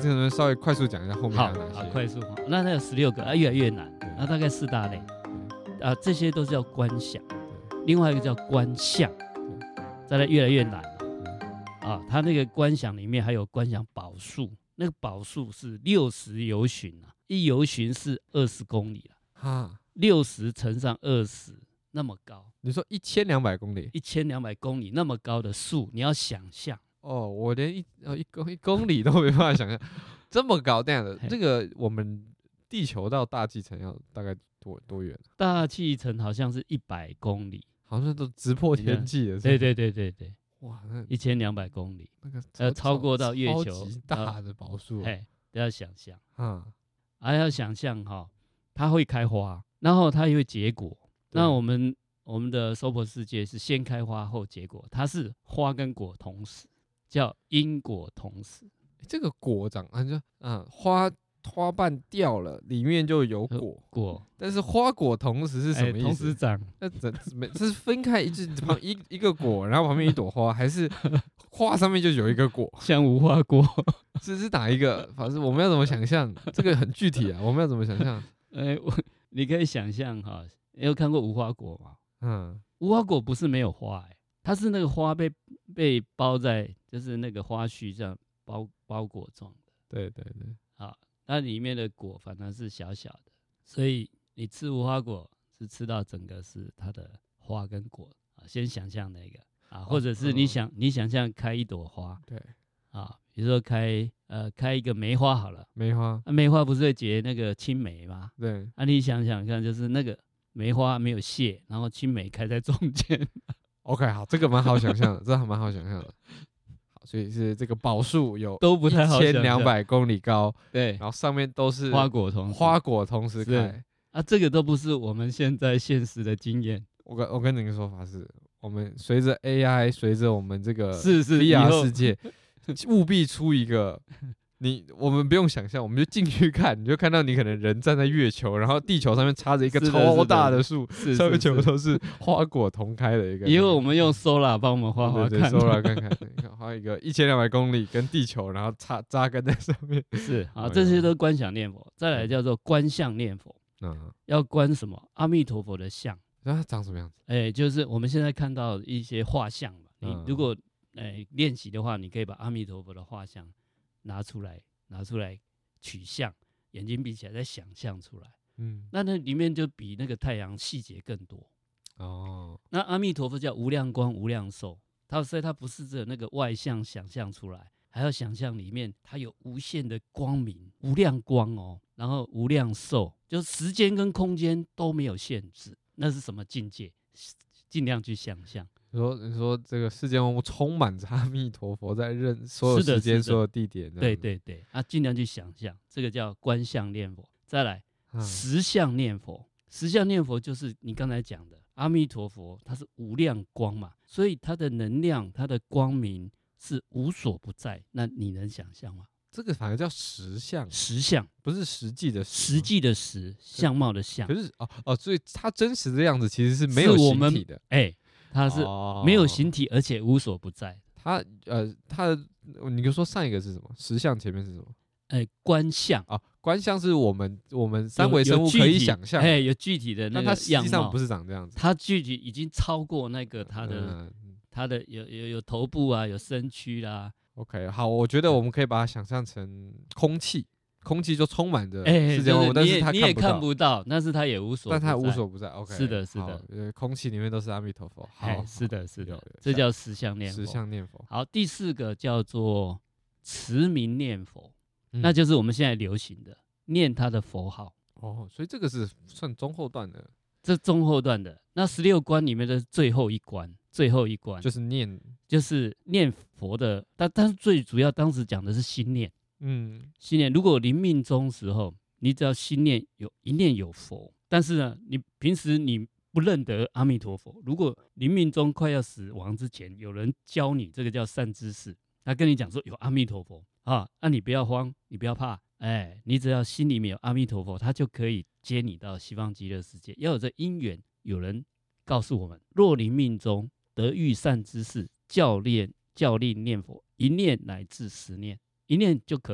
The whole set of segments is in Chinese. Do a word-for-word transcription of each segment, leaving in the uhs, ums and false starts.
这个稍微快速讲一下后面还有哪些？ 好，好快速。那它有十六个，啊，越来越难。那大概四大类，啊，这些都是叫观想。另外一个叫观相，再来越来越难啊。它那个观想里面还有观想宝数，那个宝数是六十游巡啊，一游巡是二十公里啊，六十乘上二十。那么高， 你说一千两百公里， 一千两百公里那么高的树，你要想象哦，我连一呃一公一公里都没办法想象，这么高这样的。这个我们地球到大气层要大概多多远？ 大气层好像是一百公里， 好像都直破天际了。 对对对对对， 哇，那一千两百公里， 那个呃，超过到月球超级大的宝树， 哎，不要想象啊， 还要想象哈，它会开花，然后它也会结果。那我们我们的娑婆世界是先开花后结果，它是花跟果同时，叫因果同时。 这个果长啊，就啊花花瓣掉了，里面就有果果， 但是花果同时是什么意思？ 同时长， 那这这是分开一旁一一个果，然后旁边一朵花，还是花上面就有一个果？ 像无花果， 这是哪一个？反正我们要怎么想象？这个很具体啊，我们要怎么想象？ 呃，你可以想象哈。你有看过无花果吗？ 嗯， 无花果不是没有花、欸，它是那个花被被包在，就是那个花絮这样包包裹状的。 对对对， 啊，那里面的果反而是小小的，所以你吃无花果是吃到整个是它的花跟果啊。先想象那个啊，或者是你想、哦、你想象开一朵花， 对啊，比如说开呃开一个梅花好了， 梅花， 啊、梅花不是会结那个青梅吗？ 对， 啊，你想想看，就是那个。梅花没有谢，然后青梅开在中间。 OK， 好，这个蛮好想象的，这还蛮好想象的。好，所以是这个宝树有都不太好想象，一千两百公里高， 对， 然后上面都是花果同时花果同时开啊，这个都不是我们现在现实的经验。 我跟我跟你的说法是，我们随着 A I， 随着我们这个是是 V R 世界，务必出一个。你我们不用想象，我们就进去看，你就看到你可能人站在月球，然后地球上面插着一个超大的树，上面全部都是花果同开的一个。 以后我们用 Solar 帮我们画画看， 对对 ，Solar 看看，看画一个一千两百公里跟地球，然后插扎根在上面。 是好，这些都观想念佛，再来叫做观相念佛。嗯，要观什么？阿弥陀佛的像。 那它长什么样子？ 哎、欸，就是我们现在看到一些画像嘛。你如果哎练习的话，你可以把阿弥陀佛的画像拿出来，拿出来取像，眼睛闭起来再想象出来。嗯，那那里面就比那个太阳细节更多。哦，那阿弥陀佛叫无量光无量寿，他所以他不是只有那个外相想象出来，还要想象里面它有无限的光明，无量光哦，然后无量寿，就时间跟空间都没有限制。那是什么境界？尽量去想象。 你说，你说这个世间万物充满着阿弥陀佛，在任所有时间、所有地点。 对对对，啊，尽量去想象，这个叫观相念佛。再来，嗯、实相念佛。实相念佛就是你刚才讲的阿弥陀佛，它是无量光嘛，所以它的能量、它的光明是无所不在。那你能想象吗？ 这个反而叫实相， 实相不是实际的实际的实，相貌的相。 可是哦哦，所以它真实的样子其实是没有形体的。 哎。欸它是没有形体，而且无所不在。 它呃，它的你就说上一个是什么？实相前面是什么？ 哎、欸，观相啊，观相是我们我们三维生物可以想象， 哎，有具体的那个样貌， 但它实际上不是长这样子。 它具体已经超过那个它的、嗯、它的有有有头部啊，有身躯啦。 OK， 好，我觉得我们可以把它想象成空气。空气就充满着世间万物， 但是它你也看不到，但是它也无所不在， 但它无所不在。OK， 是的，是的， 呃，空气里面都是阿弥陀佛。好， 是的，是的，这叫实相念佛。 实相念佛。 好，第四个叫做持名念佛，嗯、那就是我们现在流行的念他的佛号。 哦，所以这个是算中后段的， 这中后段的。那十六关里面的最后一关，最后一关就是念， 就是念佛的。但但是最主要，当时讲的是心念。嗯，心念，如果临命终时候，你只要心念有一念有佛，但是呢，你平时你不认得阿弥陀佛，如果临命终快要死亡之前，有人教你，这个叫善知识，他跟你讲说有阿弥陀佛啊，那、啊、你不要慌，你不要怕，哎，你只要心里面有阿弥陀佛，他就可以接你到西方极乐世界。要有这因缘，有人告诉我们，若临命终得遇善知识，教练教令念佛，一念乃至十念。一念就可以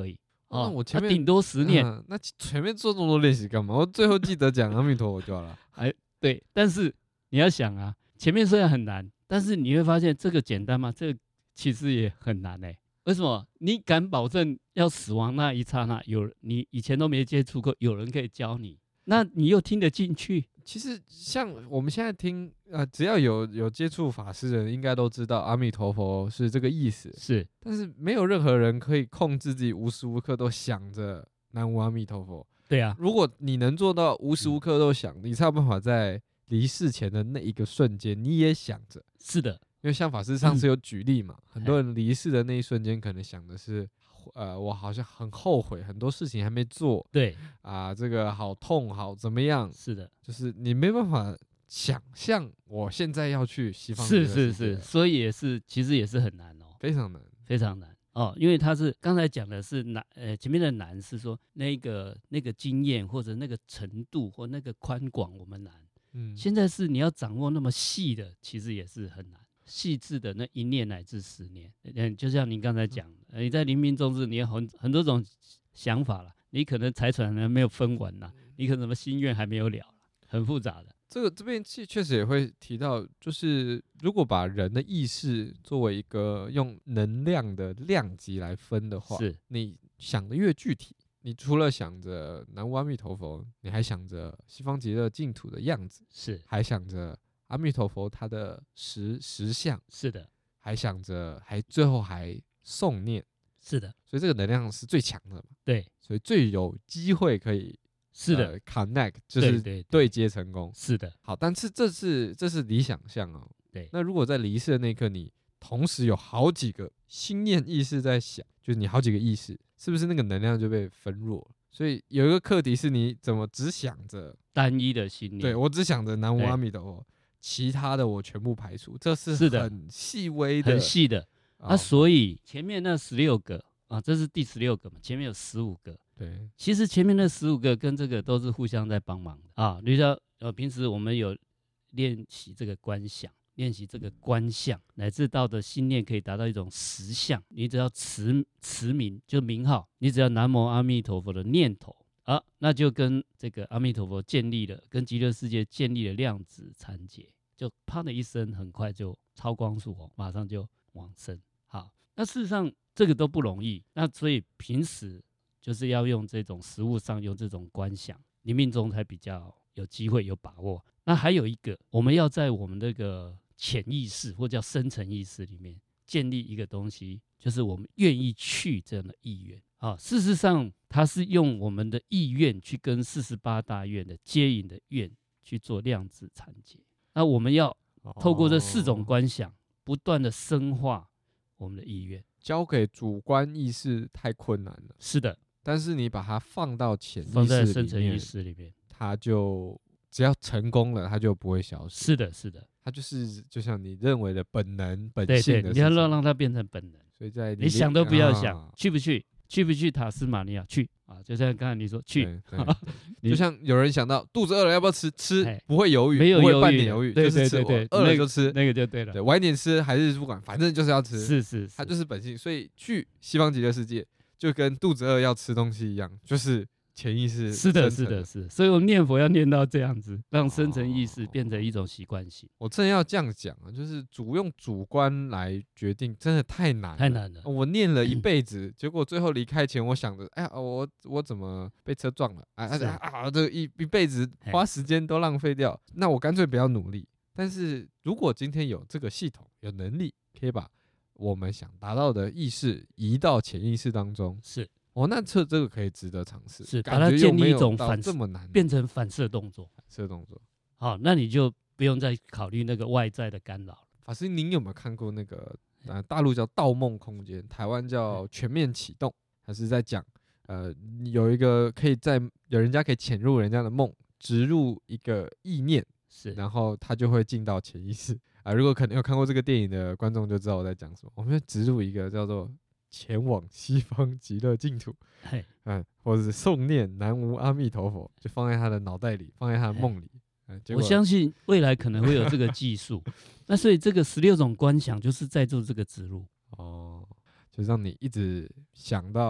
哦， 我前面顶多十年、 嗯，那前面做这么多练习干嘛？我最后记得讲阿弥陀佛就好了。 哎，对，但是你要想啊，前面虽然很难，但是你会发现这个简单吗？这个其实也很难哎、欸。为什么？你敢保证要死亡那一刹那，有你以前都没接触过，有人可以教你，那你又听得进去？ 其实像我们现在听，呃，只要有有接触法师的人，应该都知道阿弥陀佛是这个意思。 是， 但是没有任何人可以控制自己无时无刻都想着南无阿弥陀佛。 对啊， 如果你能做到无时无刻都想，嗯、你才有办法在离世前的那一个瞬间，你也想着。 是的， 因为像法师上次有举例嘛， 嗯、 很多人离世的那一瞬间，可能想的是，呃，我好像很后悔，很多事情还没做。 对啊，这个好痛，好怎么样？ 是的， 就是你没办法想象，我现在要去西方极乐世界。 是是是，所以也是，其实也是很难哦， 非常难， 非常难。哦，因为他是刚才讲的是难，呃，前面的难是说那个那个经验或者那个程度或那个宽广我们难，嗯，现在是你要掌握那么细的，其实也是很难，细致的那一念乃至十年，嗯，就像您刚才讲的，呃、你在临命终日，你有很很多种想法了，你可能财产还没有分完啦，你可能什么心愿还没有了，很复杂的。 这个这边确实也会提到，就是如果把人的意识作为一个用能量的量级来分的话， 是你想的越具体，你除了想着南无阿弥陀佛，你还想着西方极乐净土的样子， 是， 还想着阿弥陀佛他的实实相，是的，还想着，还最后还诵念， 是的， 所以这个能量是最强的嘛， 对， 所以最有机会可以。 是的、 呃、，connect 就是对接成功， 是的。 好，但是这是这是理想象哦。 对， 那如果在离世的那一刻，你同时有好几个心念意识在想，就是你好几个意识，是不是那个能量就被分弱了？所以有一个课题是你怎么只想着单一的心念， 对我只想着南无阿弥陀佛，其他的我全部排除，这是很细微的、 很细的。啊，所以前面那十六个啊，这是第十六个嘛，前面有十五个。 对， 其实前面那十五个跟这个都是互相在帮忙的啊。比如说，呃，平时我们有练习这个观想，练习这个观相，乃至到的心念可以达到一种实相。你只要持持名，就名号，你只要南无阿弥陀佛的念头啊，那就跟这个阿弥陀佛建立了，跟极乐世界建立了量子缠结，就啪的一声，很快就超光速哦，马上就往生。好，那事实上这个都不容易，那所以平时。就是要用这种实物上用这种观想，临命中才比较有机会有把握。那还有一个，我们要在我们这个潜意识或叫深层意识里面建立一个东西，就是我们愿意去这样的意愿啊。事实上，它是用我们的意愿去跟四十八大愿的接引的愿去做量子缠结。那我们要透过这四种观想，不断的深化我们的意愿。 交给主观意识太困难了。 是的。 但是你把它放到潜意识里面， 放在深层意识里面， 它就只要成功了，它就不会消失。 是的，是的， 它就是就像你认为的本能、本性的事情。 对对，你要让让它变成本能。 所以在 你, 你想都不要想， 啊、 去不去？去不去塔斯马尼亚？去啊！就像刚才你说去， 对对对就像有人想到肚子饿了要不要吃，吃不会犹豫， 没有不会半点犹豫， 对就是吃。 对对， 饿了就吃， 那个就对了。 对，晚一点吃还是不管，反正就是要吃。 是是是， 它就是本性。所以去西方极乐世界。就跟肚子饿要吃东西一样，就是潜意识。 是的，是的，是的。所以我们念佛要念到这样子，让深层意识变成一种习惯性。 我真的要这样讲啊，就是主用主观来决定，真的太难了， 太难了。 我念了一辈子，结果最后离开前，我想着，哎呀，我我怎么被车撞了？啊啊啊！这一一辈子花时间都浪费掉，那我干脆不要努力。但是如果今天有这个系统，有能力可以把我们想达到的意识移到潜意识当中， 是哦，那这这个可以值得尝试， 是把它建立一种反这么难， 变成反射动作， 反射动作。 好，那你就不用再考虑那个外在的干扰了。 法师，您有没有看过那个呃大陆叫《盗梦空间》，台湾叫《全面启动》？它是在讲呃有一个可以在有人家可以潜入人家的梦，植入一个意念， 是， 然后他就会进到潜意识。啊，如果可能有看过这个电影的观众就知道我在讲什么。我们要植入一个叫做前往西方极乐净土，嗯，或者是诵念南无阿弥陀佛，就放在他的脑袋里，放在他的梦里。嗯、 我相信未来可能会有这个技术。那所以这个十六种观想就是在做这个植入。 哦，就让你一直想到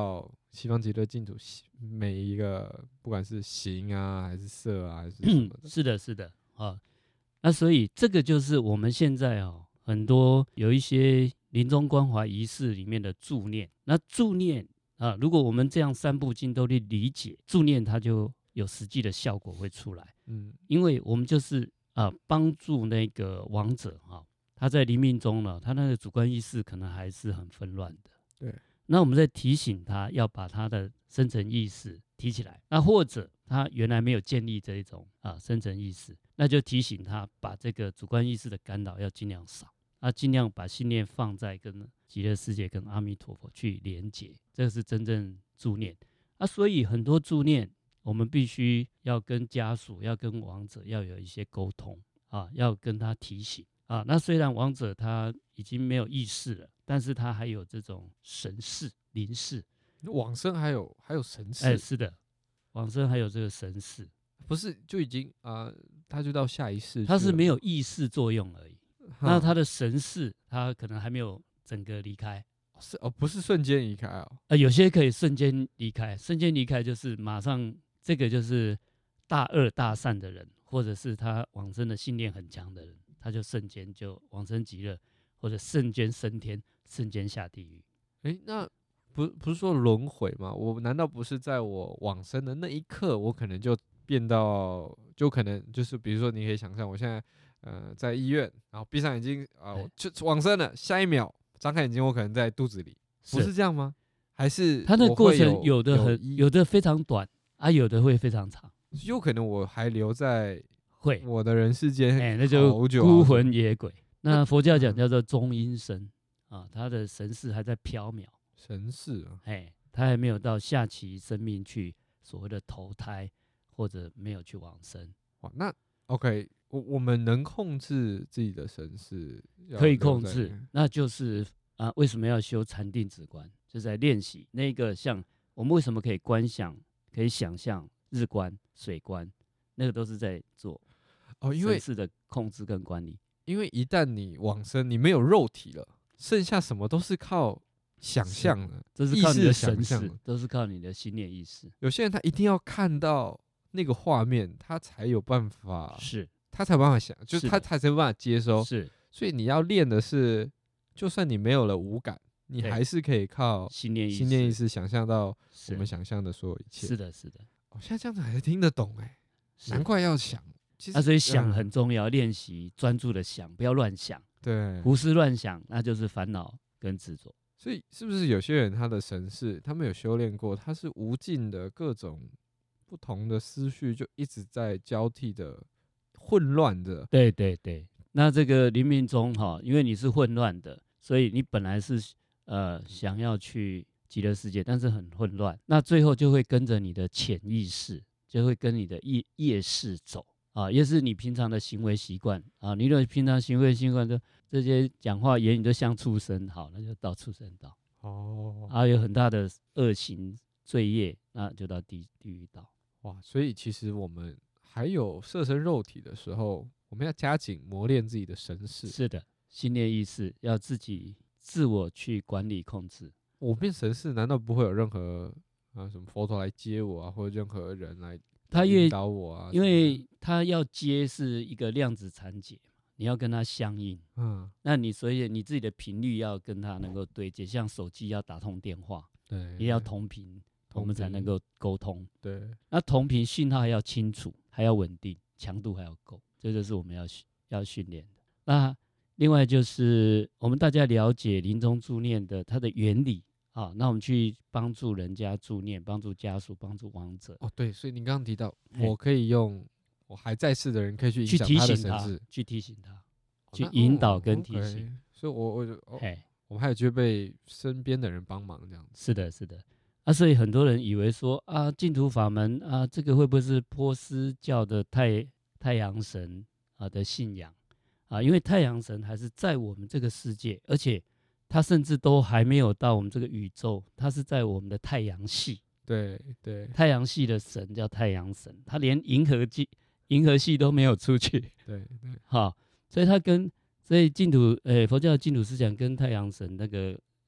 西方极乐净土每一个不管是形啊还是色啊还是什么的， 是的，是的啊。那所以这个就是我们现在哦，很多有一些临终关怀仪式里面的助念。那助念啊，如果我们这样三部经都去理解，助念它就有实际的效果会出来。嗯，因为我们就是啊帮助那个亡者哈、啊，他在临命中呢，他那个主观意识可能还是很纷乱的。 对， 那我们在提醒他要把他的深层意识提起来，那或者他原来没有建立这一种啊深层意识，那就提醒他把这个主观意识的干扰要尽量少，啊，尽量把信念放在跟极乐世界、跟阿弥陀佛去连结，这个是真正助念。啊，所以很多助念，我们必须要跟家属、要跟亡者要有一些沟通啊，要跟他提醒啊。那虽然亡者他已经没有意识了，但是他还有这种神识、灵识。 往生还有还有神识？ 哎，是的，往生还有这个神识， 不是就已经啊、呃，他就到下一世， 他是没有意识作用而已。那他的神识，他可能还没有整个离开。 是哦，不是瞬间离开哦。 呃，有些可以瞬间离开，瞬间离开就是马上，这个就是大恶大善的人，或者是他往生的信念很强的人，他就瞬间就往生极乐，或者瞬间升天，瞬间下地狱。 哎，那不不是说轮回吗？我难道不是在我往生的那一刻，我可能就变到，就可能就是比如说，你可以想象，我现在呃在医院，然后闭上眼睛啊、呃，就往生了，下一秒张开眼睛，我可能在肚子里，不是这样吗？还是它的过程有有的很有的非常短啊，有的会非常长， 有可能我还留在会我的人世间， 哎，那就孤魂野鬼。那佛教讲叫做中阴身啊，他的神识还在缥缈， 神识啊， 哎，他还没有到下期生命去所谓的投胎，或者没有去往生。 哇，那 OK， 我我们能控制自己的神识， 可以控制，那就是啊，为什么要修禅定止观？就是在练习那个像我们为什么可以观想，可以想象日观、水观，那个都是在做哦，因为神识的控制跟管理。 因为一旦你往生，你没有肉体了，剩下什么都是靠想象的， 这是靠你的神识， 都是靠你的心念意识。 有些人他一定要看到那个画面，他才有办法， 是， 他才有办法想，就是他才有办法接收。 是， 所以你要练的是，就算你没有了五感，你还是可以靠心念意识， 心念意识想象到我们想象的所有一切。 是的，是的。 哦，现在这样子还是听得懂哎，难怪要想。其实啊，所以想很重要，练习专注的想，不要乱想。 对， 胡思乱想，那就是烦恼跟执着。 所以是不是有些人他的神识，他们有修炼过，他是无尽的各种不同的思绪，就一直在交替的混乱的。 对对对，那这个临命中哈，因为你是混乱的，所以你本来是呃想要去极乐世界，但是很混乱，那最后就会跟着你的潜意识，就会跟你的业业识走。啊，也是你平常的行为习惯啊，你的平常行为习惯就这些讲话言语都像畜生，好，那就到畜生道哦，啊，有很大的恶行罪业，那就到地地狱道。 哇，所以其实我们还有色身肉体的时候，我们要加紧磨练自己的神识。 是的，心念意识要自己自我去管理控制。 我变神识，难道不会有任何啊什么佛陀来接我啊，或者任何人来？ 他引导我啊， 因为他要接是一个量子缠结，你要跟他相应，嗯，那你所以你自己的频率要跟他能够对接，像手机要打通电话， 对， 也要同频，我们才能够沟通， 对， 那同频讯号还要清楚，还要稳定，强度还要够，这就是我们要要训练的。那另外就是我们大家了解临终助念的它的原理。好，那我们去帮助人家助念，帮助家属，帮助亡者。 哦，对，所以您刚刚提到，我可以用我还在世的人可以去影响他的神识， 去提醒他，去引导跟提醒。 哦 okay，所以我我就，哦，我们还有具备身边的人帮忙这样子。 是的，是的。啊，所以很多人以为说啊，净土法门啊，这个会不会是波斯教的太太阳神啊的信仰啊？因为太阳神还是在我们这个世界，而且。他甚至都还没有到我们这个宇宙，他是在我们的太阳系。 对对， 太阳系的神叫太阳神，他连银河系、银河系都没有出去。 对对， 好，所以他跟所以净土，诶、欸，佛教的净土思想跟太阳神那个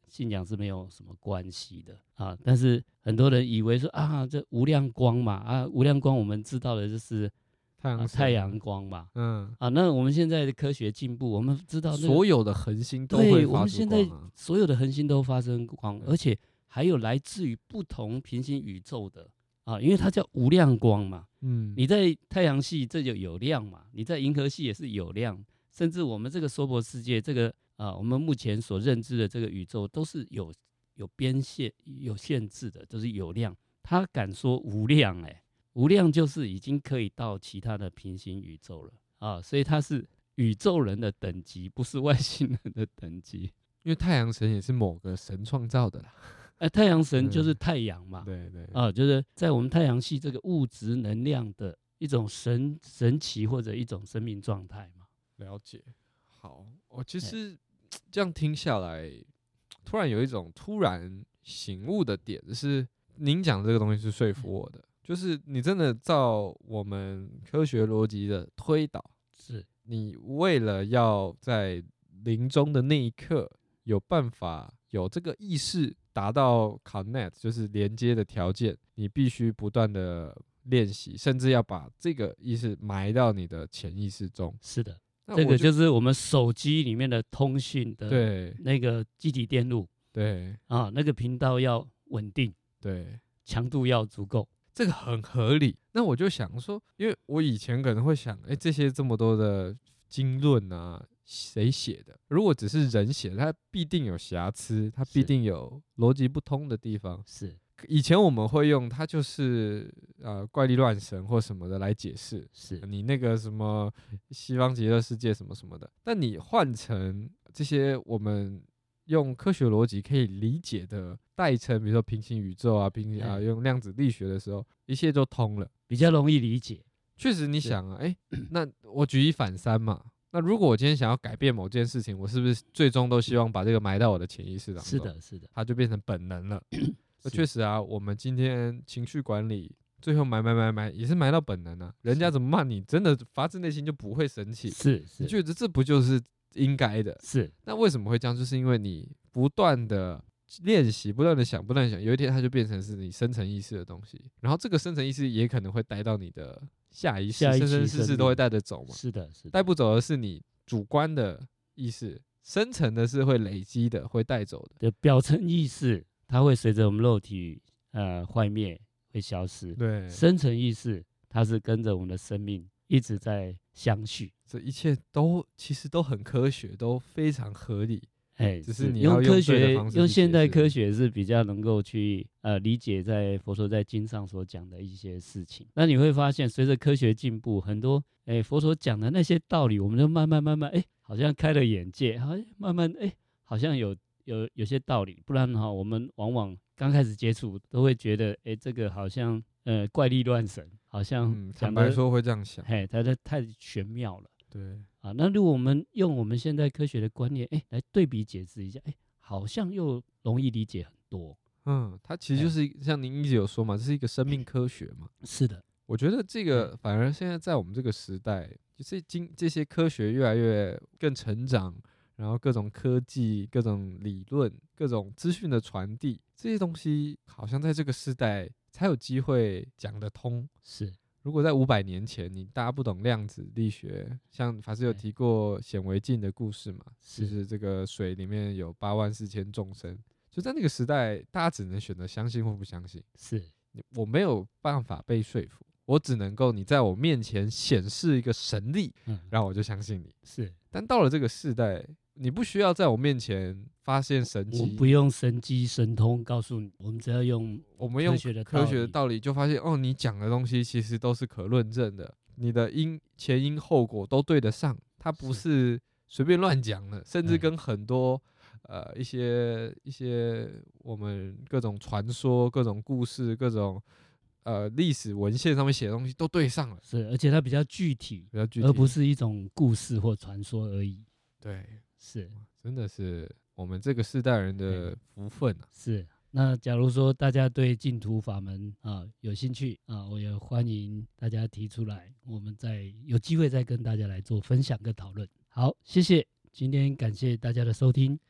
信仰是没有什么关系的啊。但是很多人以为说啊，这无量光嘛，啊，无量光我们知道的就是太阳、 啊、太阳光嘛， 嗯啊，那我们现在的科学进步，我们知道、那个、 所有的恒星都对， 会我发出光、啊、 们现在所有的恒星都发生光， 对而且还有来自于不同平行宇宙的啊，因为它叫无量光嘛。 嗯， 你在太阳系这就有量嘛，你在银河系也是有量，甚至我们这个娑婆世界，这个啊，我们目前所认知的这个宇宙都是有有边线、有限制的，都是有量。他敢说无量、欸，哎，无量就是已经可以到其他的平行宇宙了啊，所以它是宇宙人的等级，不是外星人的等级。 因为太阳神也是某个神创造的啦。 哎、太阳神就是太阳嘛， 对对啊，就是在我们太阳系这个物质能量的一种神神奇或者一种生命状态嘛。 了解。好，我其实这样听下来，突然有一种突然醒悟的点，是您讲的这个东西是说服我的，就是你真的照我们科学逻辑的推导， 是你为了要在临终的那一刻有办法有这个意识达到 connect 就是连接的条件，你必须不断的练习，甚至要把这个意识埋到你的潜意识中。 是的，这个那我就就是我们手机里面的通讯的对那个基体电路对啊，那个频道要稳定， 对， 强度要足够。 这个很合理。那我就想说，因为我以前可能会想，哎，这些这么多的经论啊，谁写的？如果只是人写的，它必定有瑕疵，它必是定有逻辑不通的地方。 是以前我们会用它就是呃怪力乱神或什么的来解释， 是你那个什么西方极乐世界什么什么的，但你换成这些我们用科学逻辑可以理解的代称，比如说平行宇宙啊，平行啊，用量子力学的时候，一切就通了， 比较容易理解。 确实，你想啊，哎，那我举一反三嘛。那如果我今天想要改变某件事情，我是不是最终都希望把这个埋到我的潜意识当中？ 是的，是的， 它就变成本能了。那是确实啊，我们今天情绪管理最后埋埋埋埋也是埋到本能啊。人家怎么骂你，真的发自内心就不会生气。 是是， 你觉得这不就是应该的？ 是那为什么会这样？就是因为你不断的练习，不断的想，不断的想，有一天它就变成是你深层意识的东西。然后这个深层意识也可能会带到你的下意识， 下一期生生世世生命都会带着走嘛。 是的，是的， 带不走的是你主观的意识，深层的是会累积的，会带走的。 的表层意识，它会随着我们肉体呃坏灭会消失。 对， 深层意识它是跟着我们的生命一直在相续。 这一切都其实都很科学，都非常合理。 哎， 只是你要用科用对的学方式去用现代解释科学是比较能够去呃理解在佛陀在经上所讲的一些事情。那你会发现，随着科学进步，很多哎佛陀讲的那些道理，我们就慢慢慢慢哎，好像开了眼界，好像慢慢哎，好像有有有些道理。不然哈，我们往往刚开始接触都会觉得，哎，这个好像呃怪力乱神，好像嗯， 讲的坦白说会这样想。 嘿，它的太玄妙了。 对， 啊，那如果我们用我们现代科学的观念，哎，来对比解释一下，哎，好像又容易理解很多。 嗯，它其实就是像您一直有说嘛，这是一个生命科学嘛。 是的， 我觉得这个反而现在在我们这个时代，就是经这些科学越来越更成长，然后各种科技、各种理论、各种资讯的传递，这些东西好像在这个时代才有机会讲得通。 是。 如果在五百年前，你大家不懂量子力学，像法师有提过显微镜的故事嘛， 是就是这个水里面有八万四千众生，就在那个时代，大家只能选择相信或不相信。 是， 我没有办法被说服，我只能够你在我面前显示一个神力， 嗯， 然后我就相信你。 是。 但到了这个时代，你不需要在我面前发现神我迹， 不用神机神通告诉你，我们只要用我们用科学的科学的道道理就发现，哦，你讲的东西其实都是可论证的，你的因前因后果都对得上，它不是随便乱讲的，甚至跟很多、嗯、呃一些一些我们各种传说、各种故事、各种呃历史文献上面写的东西都对上了。 是，而且它比较具体， 比较具体， 而不是一种故事或传说而已。 对， 是， 真的是我们这个世代人的福分啊。 是。那假如说大家对净土法门啊有兴趣啊，我也欢迎大家提出来，我们再有机会再跟大家来做分享跟讨论。好，谢谢，今天感谢大家的收听。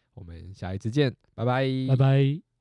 我们下一次见，拜拜， 拜拜。